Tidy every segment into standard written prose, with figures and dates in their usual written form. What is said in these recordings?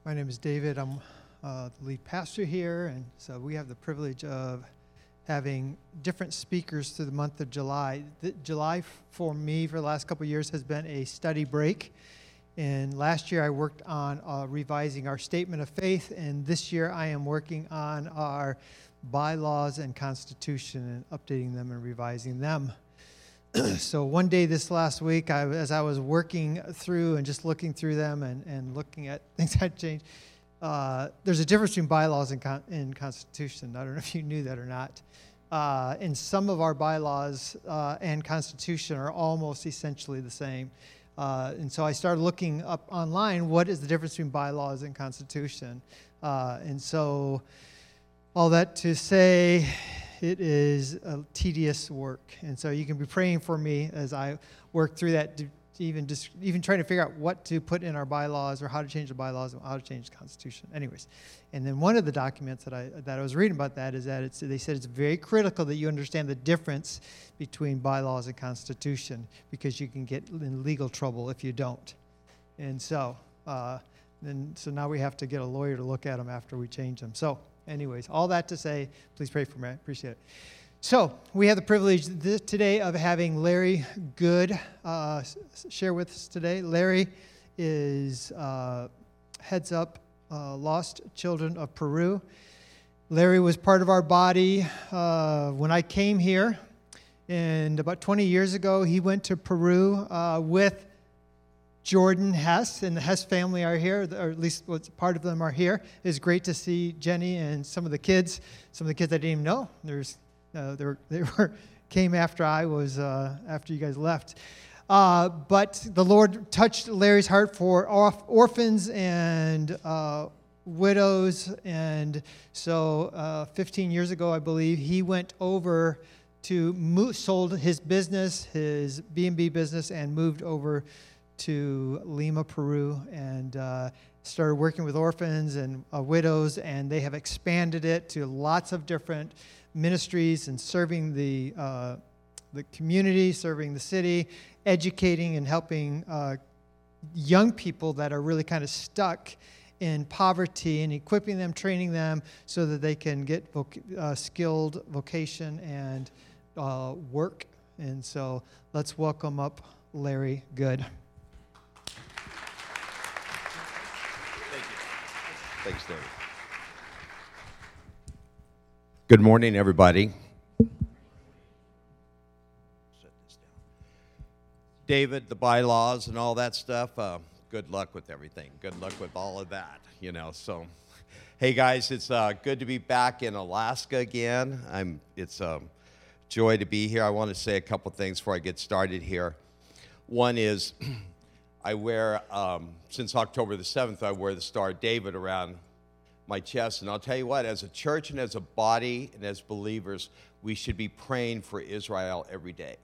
My name is David. I'm the lead pastor here, and so we have the privilege of having different speakers through the month of July. July for me for the last couple of years has been a study break, and last year I worked on revising our statement of faith, and this year I am working on our bylaws and constitution and updating them and revising them. So one day this last week, as I was working through and just looking through them and looking at things I'd changed, there's a difference between bylaws and constitution. I don't know if you knew that or not. And some of our bylaws and constitution are almost essentially the same. And so I started looking up online, what is the difference between bylaws and constitution? And so all that to say, it is a tedious work, and so you can be praying for me as I work through that, to even trying to figure out what to put in our bylaws or how to change the bylaws and how to change the Constitution. Anyways, and then one of the documents that I was reading about that is that they said it's very critical that you understand the difference between bylaws and Constitution, because you can get in legal trouble if you don't. And so now we have to get a lawyer to look at them after we change them. So anyways, all that to say, please pray for me. I appreciate it. So we have the privilege today of having Larry Good share with us today. Larry is heads up Lost Children of Peru. Larry was part of our body when I came here, and about 20 years ago, he went to Peru with Jordan Hess, and the Hess family are here, or at least part of them are here. It's great to see Jenny and some of the kids I didn't even know. They came after after you guys left. But the Lord touched Larry's heart for orphans and widows, and so 15 years ago, I believe, he went over sold his business, his B&B business, and moved over to Lima, Peru, and started working with orphans and widows, and they have expanded it to lots of different ministries and serving the community, serving the city, educating and helping young people that are really kind of stuck in poverty, and equipping them, training them so that they can get skilled vocation and work. And so let's welcome up Larry Good. Thanks, David. Good morning, everybody. Set this down. David, the bylaws and all that stuff, good luck with everything. Good luck with all of that, So, hey, guys, it's good to be back in Alaska again. It's a joy to be here. I want to say a couple things before I get started here. One is, I wear, since October the 7th, I wear the Star of David around my chest. And I'll tell you what, as a church and as a body and as believers, we should be praying for Israel every day.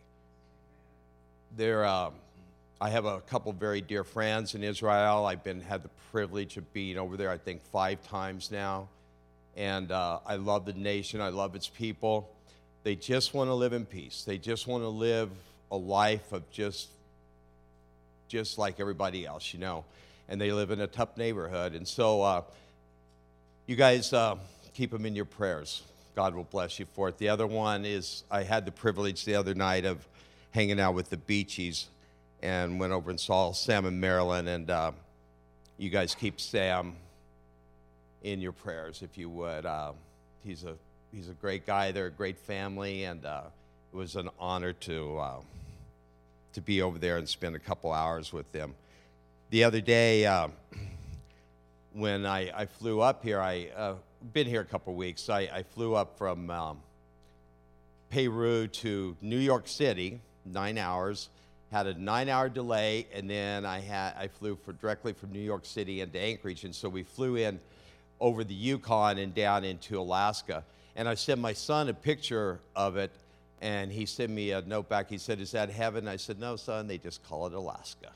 I have a couple very dear friends in Israel. I've had the privilege of being over there, I think, 5 times now. And I love the nation. I love its people. They just want to live in peace. They just want to live a life of just like everybody else, and they live in a tough neighborhood. And so you guys keep them in your prayers. God will bless you for it. The other one is, I had the privilege the other night of hanging out with the Beachies and went over and saw Sam in Maryland, and you guys keep Sam in your prayers if you would. He's a great guy. They're a great family, and it was an honor to be over there and spend a couple hours with them. The other day, when I flew up here, I've been here a couple weeks. I flew up from Peru to New York City, 9 hours, had a 9-hour delay, and then I flew directly from New York City into Anchorage, and so we flew in over the Yukon and down into Alaska. And I sent my son a picture of it, and he sent me a note back. He said, "Is that heaven?" I said, "No, son, they just call it Alaska."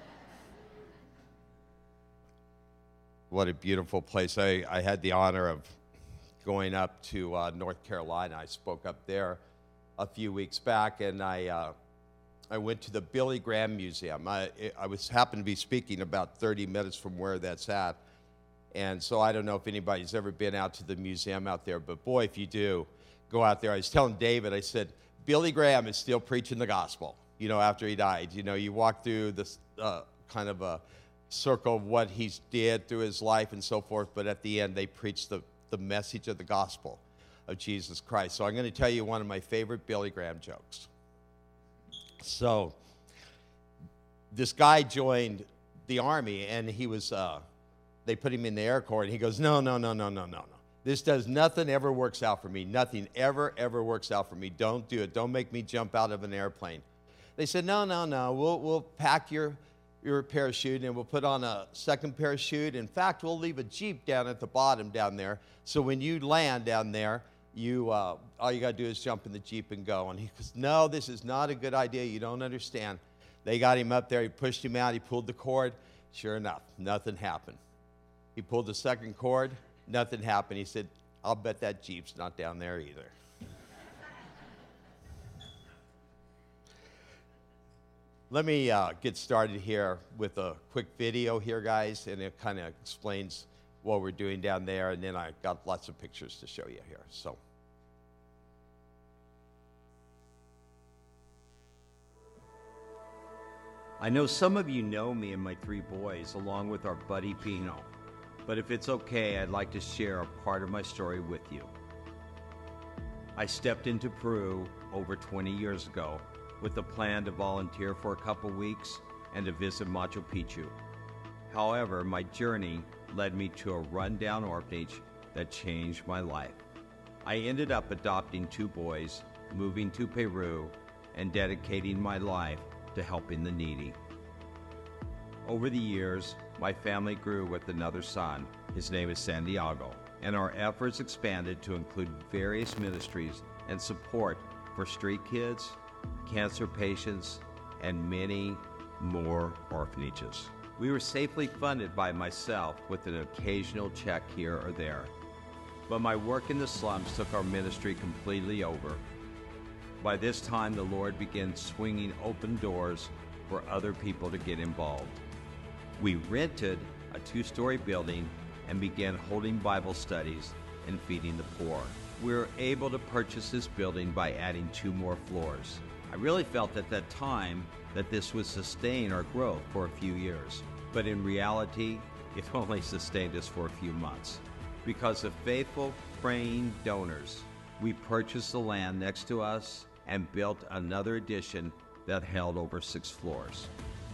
What a beautiful place. I had the honor of going up to North Carolina. I spoke up there a few weeks back, and I went to the Billy Graham Museum. I happened to be speaking about 30 minutes from where that's at, And so I don't know if anybody's ever been out to the museum out there, but boy, if you do, go out there. I was telling David, I said, Billy Graham is still preaching the gospel, after he died. You walk through this kind of a circle of what he did through his life and so forth, but at the end, they preached the message of the gospel of Jesus Christ. So I'm going to tell you one of my favorite Billy Graham jokes. So this guy joined the army, and he was, they put him in the Air Corps, and he goes, no. Nothing ever works out for me. Nothing ever works out for me. Don't do it. Don't make me jump out of an airplane. They said, no. We'll pack your parachute, and we'll put on a second parachute. In fact, we'll leave a Jeep down at the bottom down there. So when you land down there, all you got to do is jump in the Jeep and go. And he goes, no, this is not a good idea. You don't understand. They got him up there. He pushed him out. He pulled the cord. Sure enough, nothing happened. He pulled the second cord. Nothing happened. He said, I'll bet that Jeep's not down there either. Let me get started here with a quick video here, guys, and it kind of explains what we're doing down there, and then I've got lots of pictures to show you here. So. I know some of you know me and my three boys, along with our buddy Pino. But if it's okay, I'd like to share a part of my story with you. I stepped into Peru over 20 years ago with the plan to volunteer for a couple weeks and to visit Machu Picchu. However, my journey led me to a rundown orphanage that changed my life. I ended up adopting two boys, moving to Peru, and dedicating my life to helping the needy. Over the years, my family grew with another son. His name is Santiago, and our efforts expanded to include various ministries and support for street kids, cancer patients, and many more orphanages. We were safely funded by myself with an occasional check here or there. But my work in the slums took our ministry completely over. By this time, the Lord began swinging open doors for other people to get involved. We rented a 2-story building and began holding Bible studies and feeding the poor. We were able to purchase this building by adding 2 more floors. I really felt at that time that this would sustain our growth for a few years, but in reality, it only sustained us for a few months. Because of faithful, praying donors, we purchased the land next to us and built another addition that held over 6 floors.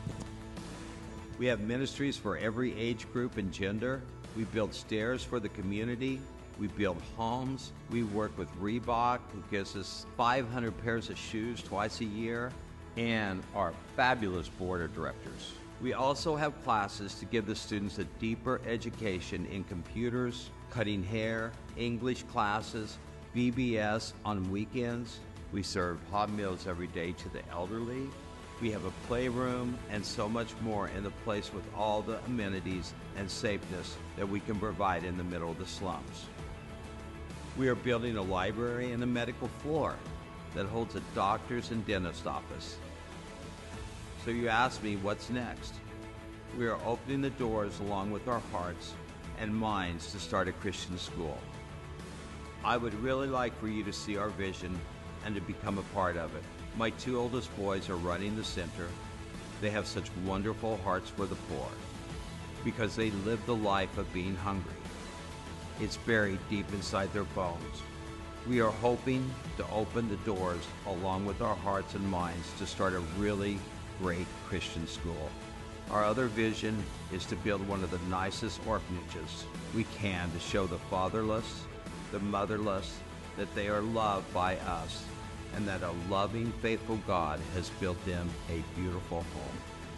We have ministries for every age group and gender. We build stairs for the community. We build homes. We work with Reebok, who gives us 500 pairs of shoes twice a year, and our fabulous board of directors. We also have classes to give the students a deeper education in computers, cutting hair, English classes, VBS on weekends. We serve hot meals every day to the elderly. We have a playroom and so much more in the place with all the amenities and safeness that we can provide in the middle of the slums. We are building a library and a medical floor that holds a doctor's and dentist office. So you ask me, what's next? We are opening the doors along with our hearts and minds to start a Christian school. I would really like for you to see our vision and to become a part of it. My 2 oldest boys are running the center. They have such wonderful hearts for the poor because they live the life of being hungry. It's buried deep inside their bones. We are hoping to open the doors along with our hearts and minds to start a really great Christian school. Our other vision is to build one of the nicest orphanages we can to show the fatherless, the motherless, that they are loved by us and that a loving, faithful God has built them a beautiful home.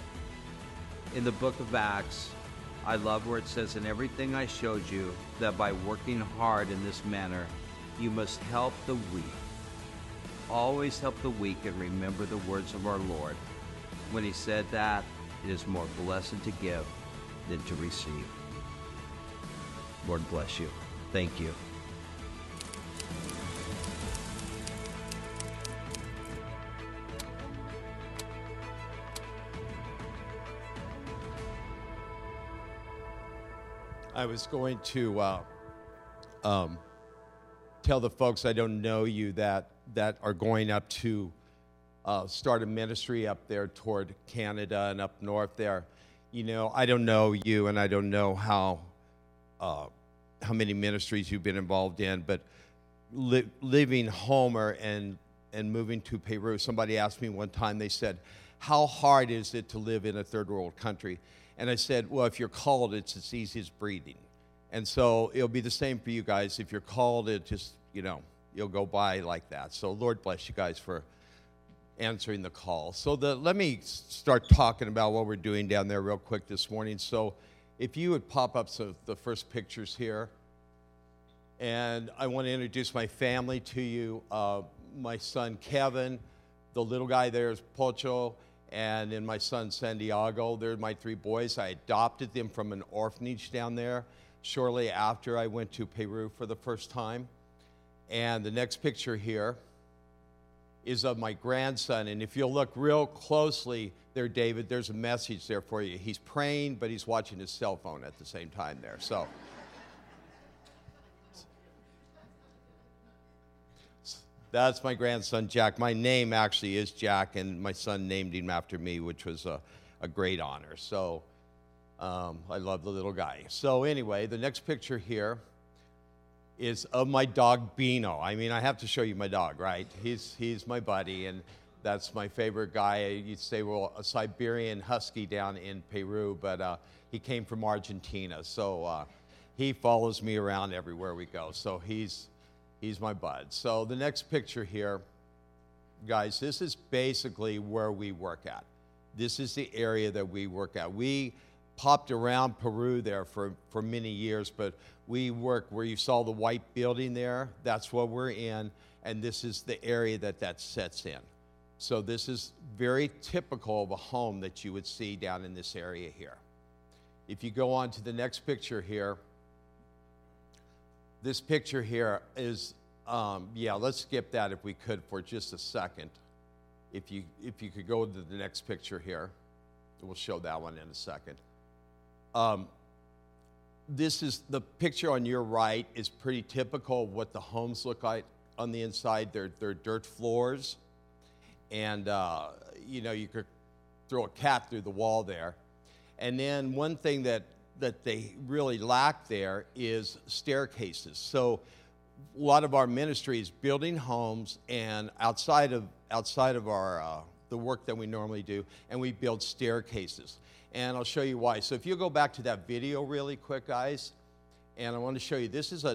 In the book of Acts, I love where it says, in everything I showed you, that by working hard in this manner, you must help the weak. Always help the weak and remember the words of our Lord. When he said that, it is more blessed to give than to receive. Lord bless you. Thank you. I was going to tell the folks I don't know you that are going up to start a ministry up there toward Canada and up north there. You know, I don't know you, and I don't know how many ministries you've been involved in, but leaving Homer and moving to Peru, somebody asked me one time, they said, how hard is it to live in a third world country? And I said, well, if you're called, it's as easy as breathing. And so it'll be the same for you guys. If you're called, it just, you know, you'll go by like that. So Lord bless you guys for answering the call. So let me start talking about what we're doing down there real quick this morning. So if you would pop up the first pictures here. And I want to introduce my family to you. My son Kevin, the little guy there is Pocho, and then my son Santiago. They're my three boys. I adopted them from an orphanage down there shortly after I went to Peru for the first time. And the next picture here is of my grandson. And if you'll look real closely there, David, there's a message there for you. He's praying, but he's watching his cell phone at the same time there. So that's my grandson, Jack. My name actually is Jack, and my son named him after me, which was a great honor. So I love the little guy. So anyway, the next picture here is of my dog, Bino. I mean, I have to show you my dog, right? He's my buddy, and that's my favorite guy. You'd say, well, a Siberian Husky down in Peru, but he came from Argentina. So he follows me around everywhere we go. So he's my bud. So the next picture here, guys, this is basically where we work at. This is the area that we work at. We popped around Peru there for many years, but we work where you saw the white building there. That's what we're in, and this is the area that sets in. So this is very typical of a home that you would see down in this area here. If you go on to the next picture here, this picture here is, let's skip that if we could for just a second. If you could go to the next picture here, we'll show that one in a second. This is the picture on your right is pretty typical of what the homes look like on the inside. They're dirt floors, and you could throw a cat through the wall there. And then one thing that they really lack there is staircases. So a lot of our ministry is building homes and outside of our the work that we normally do, and we build staircases. And I'll show you why. So if you go back to that video really quick, guys, and I want to show you, this is an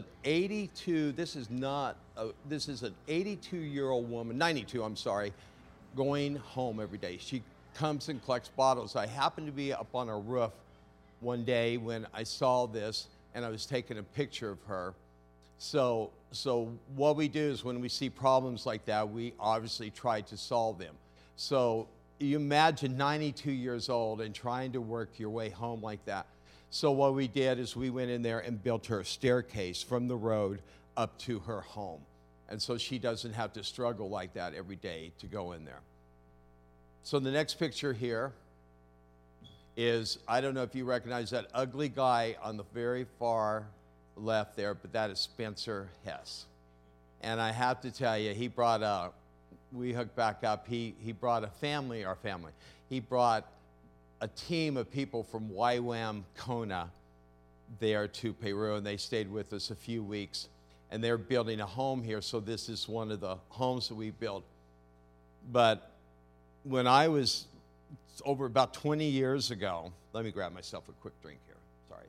82-year-old woman, 92, I'm sorry, going home every day. She comes and collects bottles. I happened to be up on a roof one day when I saw this, and I was taking a picture of her. So what we do is when we see problems like that, we obviously try to solve them. So you imagine 92 years old and trying to work your way home like that. So what we did is we went in there and built her a staircase from the road up to her home. And so she doesn't have to struggle like that every day to go in there. So the next picture here is, I don't know if you recognize that ugly guy on the very far left there, but that is Spencer Hess. And I have to tell you, he brought we hooked back up, he brought our family. He brought a team of people from YWAM Kona there to Peru, and they stayed with us a few weeks. And they're building a home here, so this is one of the homes that we built. But when I was over about 20 years ago, let me grab myself a quick drink here, sorry.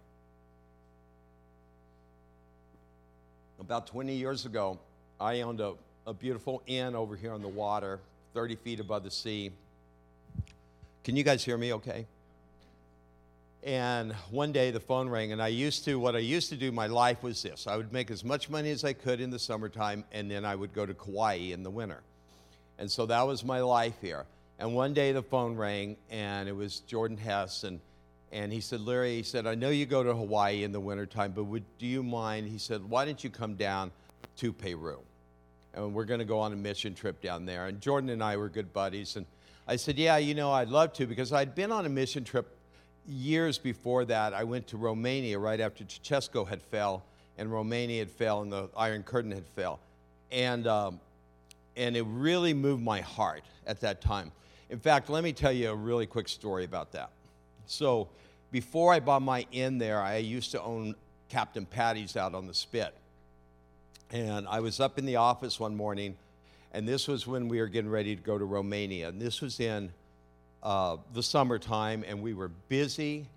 About 20 years ago, I owned a beautiful inn over here on the water, 30 feet above the sea. Can you guys hear me okay? And one day the phone rang, and what I used to do, my life was this. I would make as much money as I could in the summertime, and then I would go to Kauai in the winter. And so that was my life here. And one day the phone rang, and it was Jordan Hess, and he said, Larry, he said, I know you go to Hawaii in the wintertime, but do you mind? He said, why don't you come down to Peru? And we're going to go on a mission trip down there. And Jordan and I were good buddies. And I said, yeah, I'd love to, because I'd been on a mission trip, years before that, I went to Romania right after Ceausescu had fell, and Romania had fell, and the Iron Curtain had fell. And it really moved my heart at that time. In fact, let me tell you a really quick story about that. So before I bought my inn there, I used to own Captain Patty's out on the Spit. And I was up in the office one morning, and this was when we were getting ready to go to Romania. And this was in the summertime, and we were busy.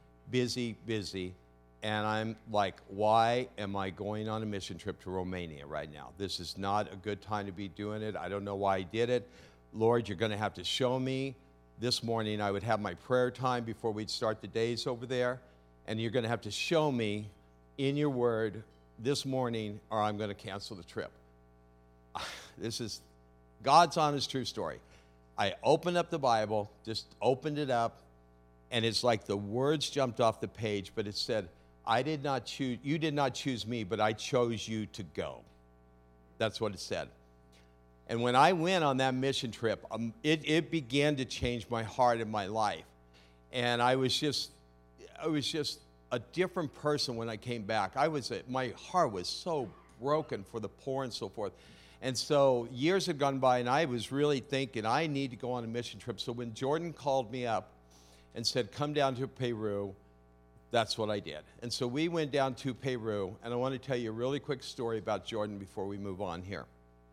And I'm like, why am I going on a mission trip to Romania right now? This is not a good time to be doing it. I don't know why I did it. Lord, you're going to have to show me. This morning I would have my prayer time before we'd start the days over there, and you're going to have to show me in your word this morning, or I'm going to cancel the trip. This is God's honest, true story. I opened up the Bible, just opened it up, and it's like the words jumped off the page, but it said, I did not choose, you did not choose me, but I chose you to go. That's what it said. And when I went on that mission trip, it began to change my heart and my life. And I was just a different person when I came back. My heart was so broken for the poor and so forth. And so years had gone by, and I was really thinking, I need to go on a mission trip. So when Jordan called me up and said, come down to Peru, that's what I did. And so we went down to Peru, and I want to tell you a really quick story about Jordan before we move on here.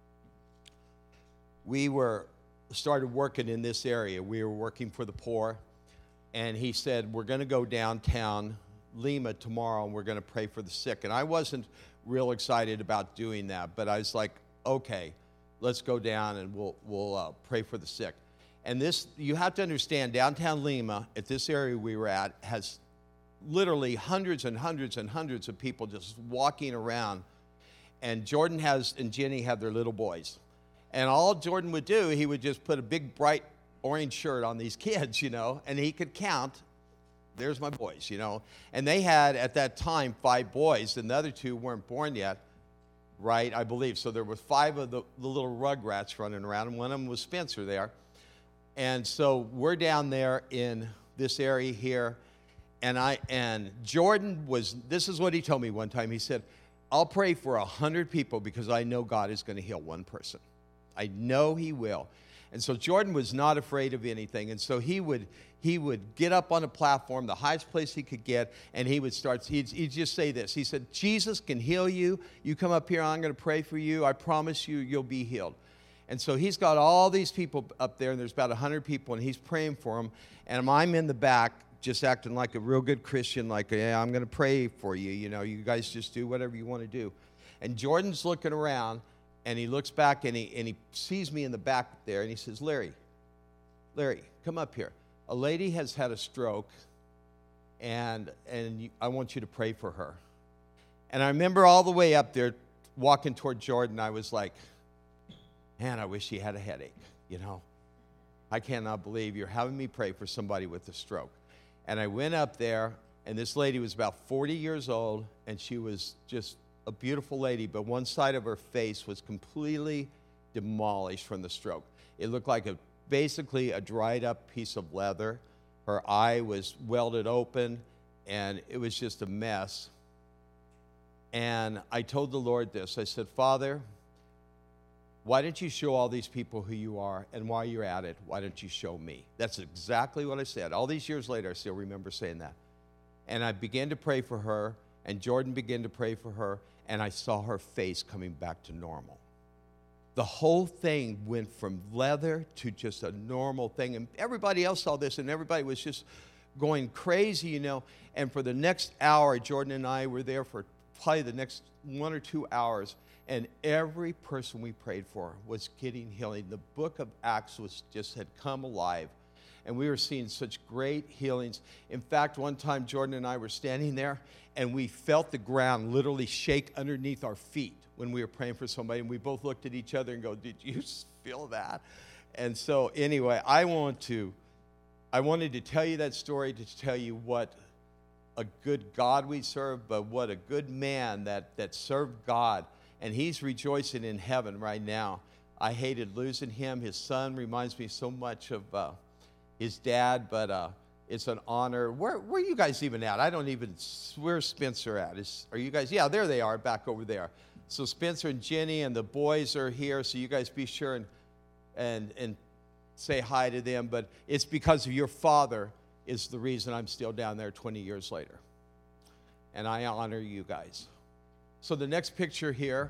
We started working in this area. We were working for the poor, and he said, we're going to go downtown Lima tomorrow, and we're going to pray for the sick. And I wasn't real excited about doing that, but I was like, okay, let's go down and we'll pray for the sick. And this, you have to understand, downtown Lima, at this area we were at, has literally hundreds and hundreds and hundreds of people just walking around. And Jordan and Jenny have their little boys. And all Jordan would do, he would just put a big bright orange shirt on these kids, and he could count, there's my boys, And they had, at that time, 5 boys, and the other 2 weren't born yet, right, I believe. So there were 5 of the little rugrats running around, and one of them was Spencer there. And so we're down there in this area here, and Jordan this is what he told me one time. He said, I'll pray for 100 people because I know God is going to heal one person. I know he will. And so Jordan was not afraid of anything. And so he would get up on a platform, the highest place he could get, and he'd just say this. He said, Jesus can heal you. You come up here, I'm going to pray for you. I promise you, you'll be healed. And so he's got all these people up there, and there's about 100 people, and he's praying for them. And I'm in the back just acting like a real good Christian, like, yeah, I'm going to pray for you. You guys just do whatever you want to do. And Jordan's looking around, and he looks back, and he sees me in the back there, and he says, Larry, come up here. A lady has had a stroke, and I want you to pray for her. And I remember all the way up there walking toward Jordan, I was like, man, I wish he had a headache, I cannot believe you're having me pray for somebody with a stroke. And I went up there, and this lady was about 40 years old, and she was just a beautiful lady, but one side of her face was completely demolished from the stroke. It looked like basically a dried up piece of leather. Her eye was welded open, and it was just a mess. And I told the Lord this. I said, Father, why don't you show all these people who you are, and while you're at it, why don't you show me? That's exactly what I said. All these years later, I still remember saying that. And I began to pray for her, and Jordan began to pray for her, and I saw her face coming back to normal. The whole thing went from leather to just a normal thing. And everybody else saw this, and everybody was just going crazy, And for the next hour, Jordan and I were there for probably the next 1 or 2 hours, and every person we prayed for was getting healing. The book of Acts had come alive, and we were seeing such great healings. In fact, one time Jordan and I were standing there, and we felt the ground literally shake underneath our feet when we were praying for somebody, and we both looked at each other and go, did you feel that? And so anyway, I wanted to tell you that story to tell you what a good God we serve, but what a good man that served God. And he's rejoicing in heaven right now. I hated losing him. His son reminds me so much of his dad, but It's an honor. Where are you guys even at? I don't even, where's Spencer at? Are you guys, yeah, there they are, back over there. So Spencer and Jenny and the boys are here, so you guys be sure and say hi to them. But it's because of your father is the reason I'm still down there 20 years later. And I honor you guys. So the next picture here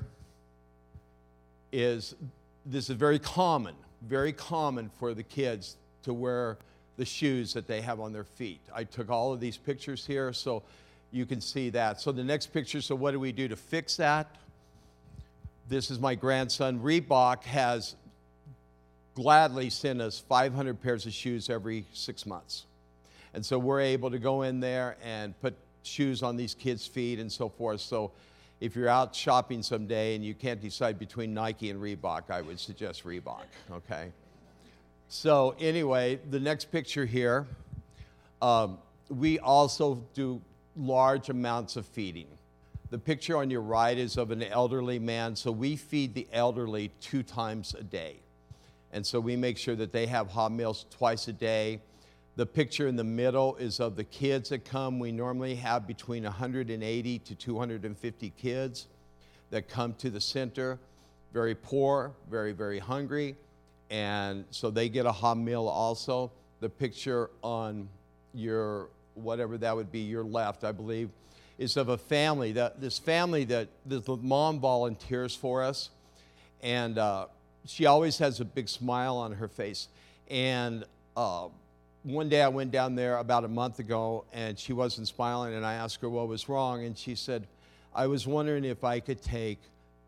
is, this is very common for the kids to wear the shoes that they have on their feet. I took all of these pictures here so you can see that. So the next picture, so what do we do to fix that? This is my grandson. Reebok has gladly sent us 500 pairs of shoes every 6 months. And so we're able to go in there and put shoes on these kids' feet and so forth. So if you're out shopping someday and you can't decide between Nike and Reebok, I would suggest Reebok, okay? So anyway, the next picture here, we also do large amounts of feeding. The picture on your right is of an elderly man, so we feed the elderly 2 times a day. And so we make sure that they have hot meals twice a day. The picture in the middle is of the kids that come. We normally have between 180 to 250 kids that come to the center, very poor, very, very hungry. And so they get a hot meal also. The picture on your, whatever that would be, your left, I believe, is of a family. This family that the mom volunteers for us. And she always has a big smile on her face. And one day I went down there about a month ago, and she wasn't smiling, and I asked her what was wrong, and she said, I was wondering if I could take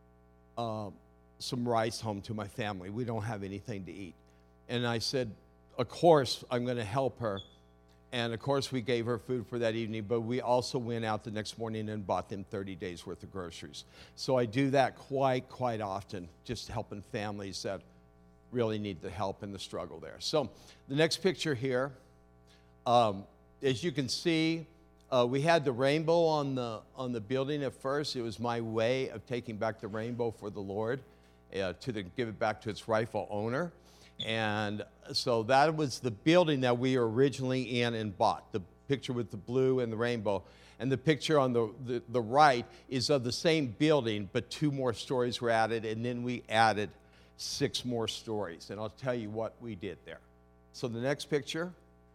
some rice home to my family. We don't have anything to eat. And I said, of course, I'm going to help her. And of course, we gave her food for that evening, but we also went out the next morning and bought them 30 days worth of groceries. So I do that quite often, just helping families that really need the help and the struggle there. So the next picture here, as you can see, we had the rainbow on the building at first. It was my way of taking back the rainbow for the Lord, give it back to its rightful owner. And so that was the building that we were originally in and bought, the picture with the blue and the rainbow. And the picture on the right is of the same building, but 2 more stories were added, and then we added 6 more stories. And I'll tell you what we did there. So the next picture,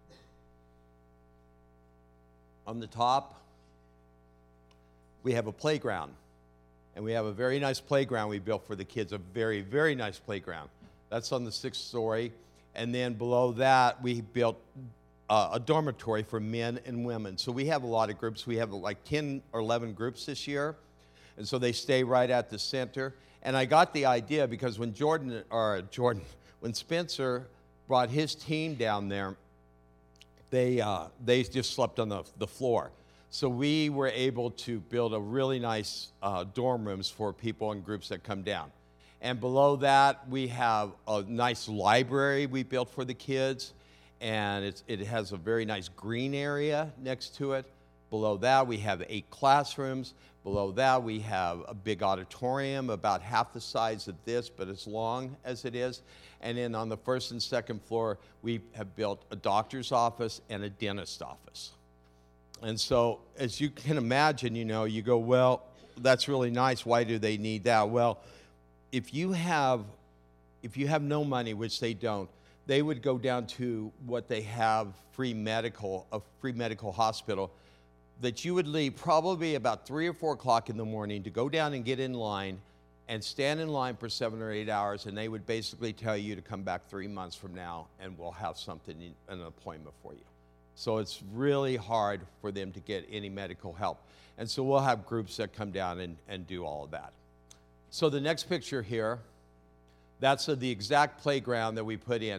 on the top, we have a playground. And we have a very nice playground we built for the kids, a very, very nice playground. That's on the 6th story. And then below that, we built a dormitory for men and women. So we have a lot of groups. We have like 10 or 11 groups this year. And so they stay right at the center. And I got the idea because when when Spencer brought his team down there, they just slept on the floor. So we were able to build a really nice dorm rooms for people and groups that come down. And below that, we have a nice library we built for the kids. And it has a very nice green area next to it. Below that, we have 8 classrooms. Below that, we have a big auditorium, about half the size of this, but as long as it is. And then on the 1st and 2nd floor, we have built a doctor's office and a dentist's office. And so, as you can imagine, you go, well, that's really nice. Why do they need that? Well, if you have no money, which they don't, they would go down to what they have, a free medical hospital, that you would leave probably about 3 or 4 o'clock in the morning to go down and get in line and stand in line for 7 or 8 hours, and they would basically tell you to come back 3 months from now, and we'll have an appointment for you. So it's really hard for them to get any medical help. And so we'll have groups that come down and do all of that. So the next picture here, that's the exact playground that we put in.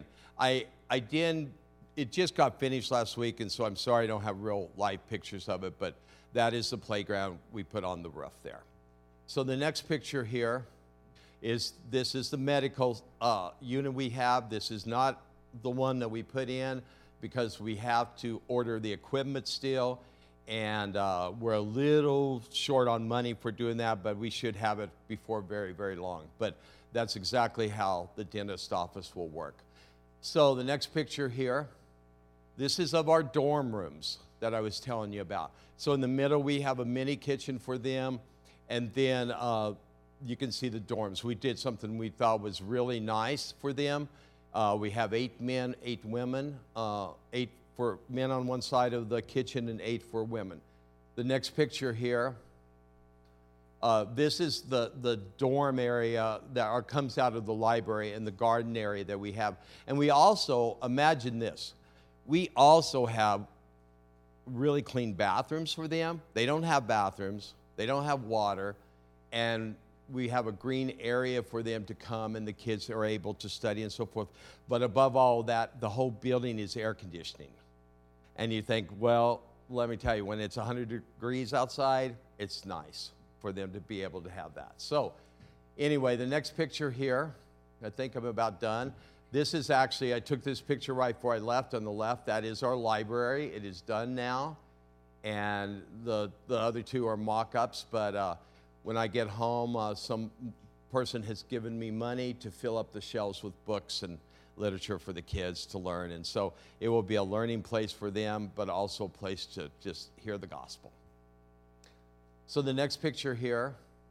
It just got finished last week, and so I'm sorry I don't have real live pictures of it, but that is the playground we put on the roof there. So the next picture here is the medical unit we have. This is not the one that we put in because we have to order the equipment still, and we're a little short on money for doing that, but we should have it before very, very long. But that's exactly how the dentist office will work. So the next picture here This is of our dorm rooms that I was telling you about. So in the middle, we have a mini kitchen for them, and then you can see the dorms. We did something we thought was really nice for them. We have 8 men, 8 women, 8 for men on one side of the kitchen and 8 for women. The next picture here, this is the dorm area that comes out of the library and the garden area that we have. And we also, imagine this, we also have really clean bathrooms for them. They don't have bathrooms, they don't have water, and we have a green area for them to come, and the kids are able to study and so forth. But above all that, the whole building is air conditioning. And you think, well, let me tell you, when it's 100 degrees outside, it's nice for them to be able to have that. So anyway, the next picture here, I think I'm about done. This is actually, I took this picture right before I left on the left. That is our library. It is done now. And the other 2 are mock-ups, but when I get home, some person has given me money to fill up the shelves with books and literature for the kids to learn. And so it will be a learning place for them, but also a place to just hear the gospel. So the next picture here,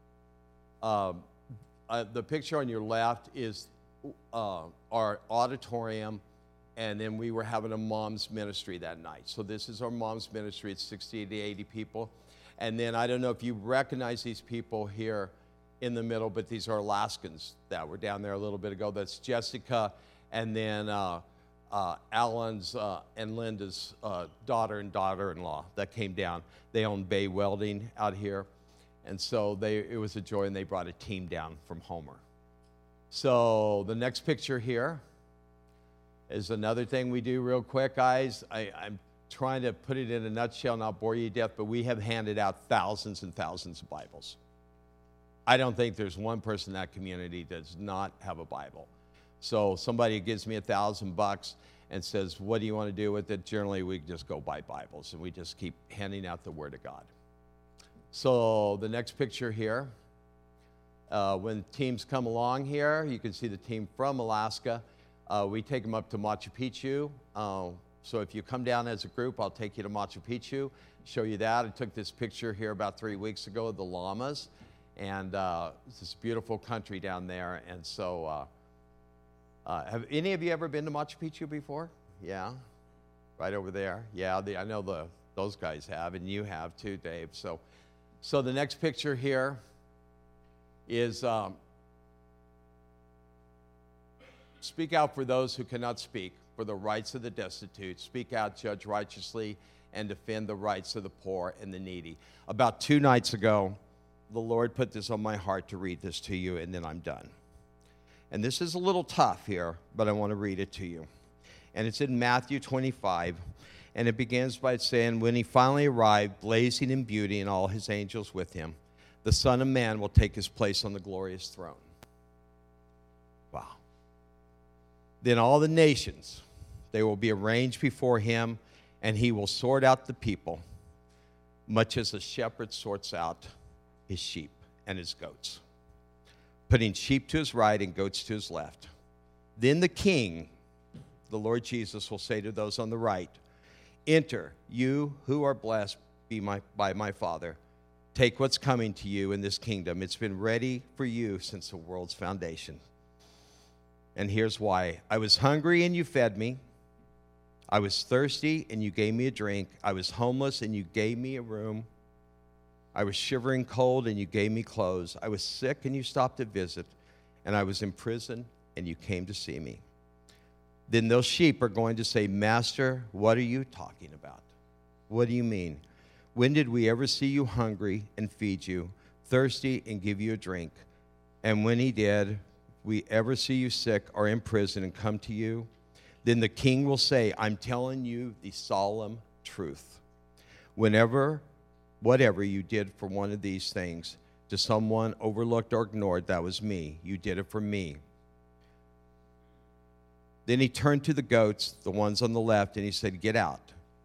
the picture on your left is our auditorium, and then we were having a mom's ministry that night. So this is our mom's ministry. It's 60 to 80 people. And then I don't know if you recognize these people here in the middle, but these are Alaskans that were down there a little bit ago. That's Jessica, and then Alan's and Linda's daughter and daughter-in-law that came down. They own Bay Welding out here. And so it was a joy, and they brought a team down from Homer. So the next picture here is another thing we do real quick, guys. I'm trying to put it in a nutshell, not bore you to death, but we have handed out thousands and thousands of Bibles. I don't think there's one person in that community that does not have a Bible. So somebody gives me $1,000 and says, what do you want to do with it? Generally, we just go buy Bibles, and we just keep handing out the Word of God. So the next picture here, when teams come along here, you can see the team from Alaska. We take them up to Machu Picchu. So if you come down as a group, I'll take you to Machu Picchu, show you that. I took this picture here about 3 weeks ago of the llamas, and it's this beautiful country down there. And so have any of you ever been to Machu Picchu before? Yeah, right over there. Yeah, I know those guys have, and you have too, Dave. So the next picture here is speak out for those who cannot speak, for the rights of the destitute. Speak out, judge righteously, and defend the rights of the poor and the needy. About 2 nights ago, the Lord put this on my heart to read this to you, and then I'm done. And this is a little tough here, but I want to read it to you. And it's in Matthew 25, and it begins by saying, when he finally arrived, blazing in beauty and all his angels with him, the Son of Man will take his place on the glorious throne. Wow. Then all the nations, they will be arranged before him, and he will sort out the people, much as a shepherd sorts out his sheep and his goats, putting sheep to his right and goats to his left. Then the King, the Lord Jesus, will say to those on the right, enter, you who are blessed by my Father. Take what's coming to you in this kingdom. It's been ready for you since the world's foundation. And here's why. I was hungry and you fed me. I was thirsty and you gave me a drink. I was homeless and you gave me a room. I was shivering cold and you gave me clothes. I was sick and you stopped to visit. And I was in prison and you came to see me. Then those sheep are going to say, Master, what are you talking about? What do you mean? When did we ever see you hungry and feed you, thirsty and give you a drink? And when he did, we ever see you sick or in prison and come to you? Then the King will say, I'm telling you the solemn truth. Whatever you did for one of these things to someone overlooked or ignored, that was me. You did it for me. Then he turned to the goats, the ones on the left, and he said, get out.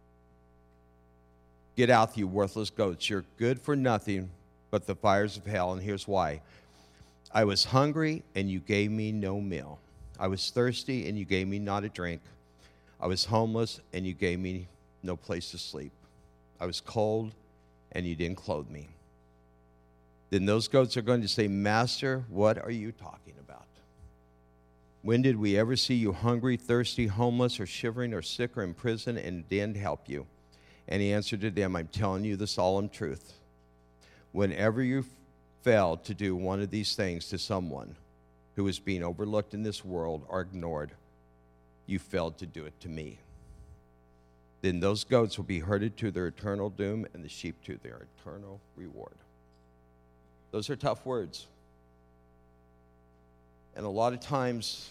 Get out, you worthless goats. You're good for nothing but the fires of hell. And here's why. I was hungry, and you gave me no meal. I was thirsty, and you gave me not a drink. I was homeless, and you gave me no place to sleep. I was cold, and you didn't clothe me. Then those goats are going to say, Master, what are you talking about? When did we ever see you hungry, thirsty, homeless, or shivering, or sick, or in prison, and didn't help you? And he answered to them, I'm telling you the solemn truth. Whenever you failed to do one of these things to someone who is being overlooked in this world or ignored, you failed to do it to me. Then those goats will be herded to their eternal doom, and the sheep to their eternal reward. Those are tough words. And a lot of times,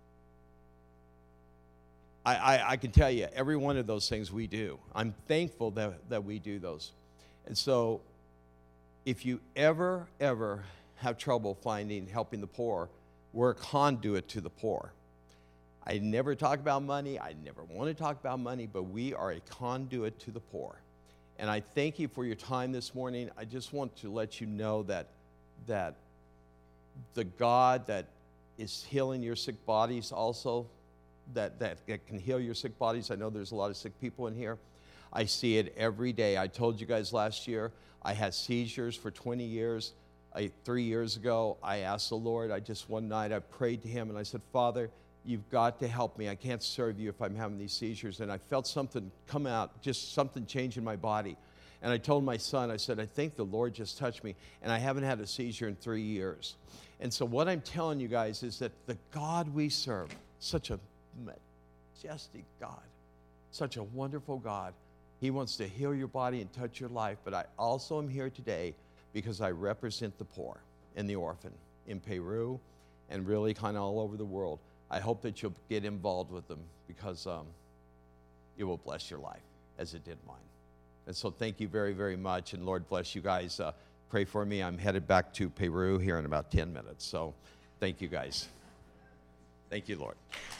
I can tell you, every one of those things we do. I'm thankful that we do those. And so, if you ever have trouble helping the poor, we're a conduit to the poor. I never talk about money. I never want to talk about money, but we are a conduit to the poor. And I thank you for your time this morning. I just want to let you know that the God that is healing your sick bodies also, that can heal your sick bodies. I know there's a lot of sick people in here. I see it every day. I told you guys last year, I had seizures for 20 years. 3 years ago, I asked the Lord, one night I prayed to him and I said, Father, you've got to help me. I can't serve you if I'm having these seizures. And I felt something come out, just something change in my body. And I told my son, I said, I think the Lord just touched me. And I haven't had a seizure in 3 years. And so what I'm telling you guys is that the God we serve, such a majestic God, such a wonderful God, he wants to heal your body and touch your life. But I also am here today because I represent the poor and the orphan in Peru and really kind of all over the world. I hope that you'll get involved with them because it will bless your life as it did mine. And so thank you very, very much, and Lord bless you guys. Pray for me. I'm headed back to Peru here in about 10 minutes. So thank you, guys. Thank you, Lord.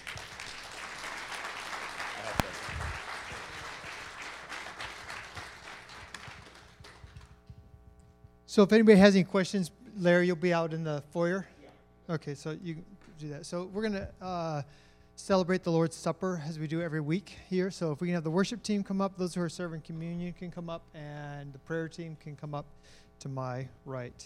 So if anybody has any questions, Larry, you'll be out in the foyer? Yeah. Okay, so you can do that. So we're going to celebrate the Lord's Supper as we do every week here. So if we can have the worship team come up, those who are serving communion can come up, and the prayer team can come up to my right.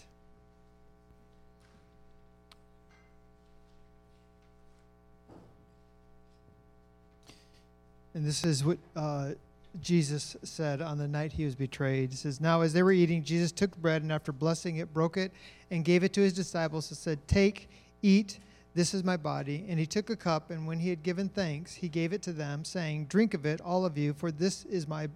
And this is what Jesus said on the night he was betrayed. He says, now as they were eating, Jesus took bread, and after blessing it, broke it and gave it to his disciples and said, take, eat, this is my body. And he took a cup, and when he had given thanks, he gave it to them, saying, drink of it, all of you, for this is my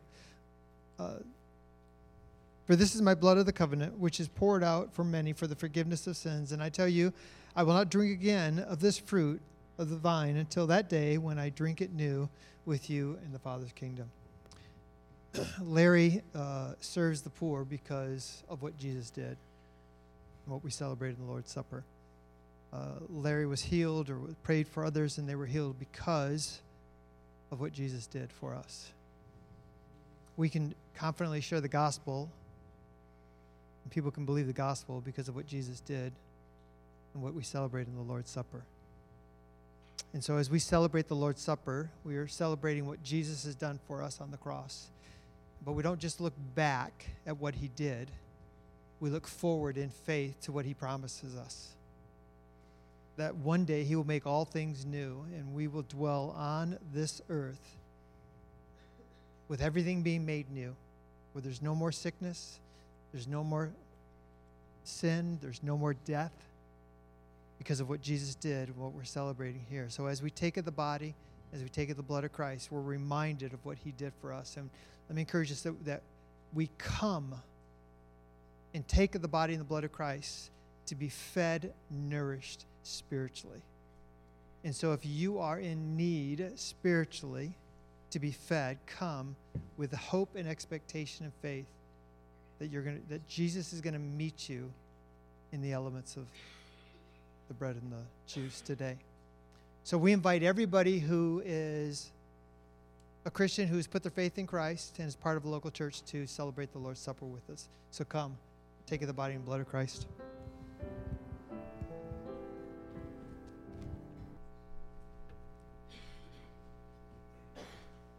blood of the covenant, which is poured out for many for the forgiveness of sins. And I tell you, I will not drink again of this fruit of the vine until that day when I drink it new with you in the Father's kingdom. Larry serves the poor because of what Jesus did and what we celebrate in the Lord's Supper. Larry was healed or prayed for others, and they were healed because of what Jesus did for us. We can confidently share the gospel, and people can believe the gospel because of what Jesus did and what we celebrate in the Lord's Supper. And so as we celebrate the Lord's Supper, we are celebrating what Jesus has done for us on the cross. But we don't just look back at what he did. We look forward in faith to what he promises us. That one day he will make all things new, and we will dwell on this earth with everything being made new, where there's no more sickness, there's no more sin, there's no more death, because of what Jesus did and what we're celebrating here. So as we take of the body, as we take of the blood of Christ, we're reminded of what he did for us. And let me encourage us that we come and take of the body and the blood of Christ to be fed, nourished spiritually. And so if you are in need spiritually to be fed, come with hope and expectation and faith that Jesus is going to meet you in the elements of the bread and the juice today. So we invite everybody who is a Christian who's put their faith in Christ and is part of a local church to celebrate the Lord's Supper with us. So come, take of the body and blood of Christ.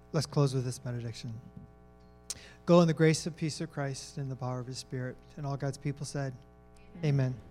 Let's close with this benediction. Go in the grace and peace of Christ and the power of his Spirit. And all God's people said, Amen.